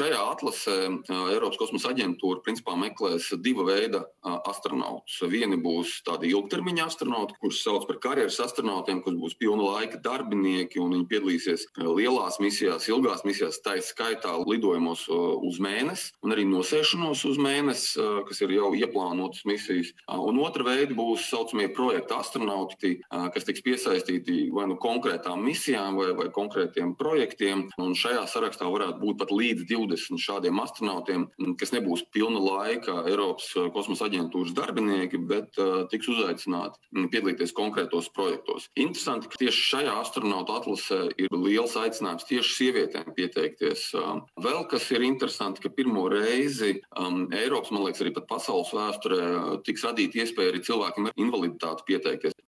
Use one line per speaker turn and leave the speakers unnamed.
Šajā atlasē Eiropas kosmosa aģentūra principā meklēs diva veida astronautus. Vieni būs tādi ilgtermiņa astronauti, kurus sauc par karjeras astronautiem, kas būs pilna laika darbinieki, un viņi piedalīsies lielās misijās, ilgās misijās, tā skaitā lidojumos uz Mēnesi, un arī nosēšanos uz Mēnesi, kas ir jau ieplānotas misijas. Un otra veida būs saucamie projekta astronauti, kas tiks piesaistīti vai nu konkrētām misijām vai konkrētiem projektiem. Un šajā sarakstā varētu būt pat līdz 20 šādiem astronautiem, kas nebūs pilna laika Eiropas kosmosa aģentūras darbinieki, bet tiks uzaicināti piedalīties konkrētos projektos. Interesanti, ka tieši šajā astronautu atlasē ir liels aicinājums tieši sievietēm pieteikties. Vēl kas ir interesanti, ka pirmo reizi Eiropas, man liekas, arī pat pasaules vēsturē tiks radīta iespēja arī cilvēkiem ar invaliditāti pieteikties.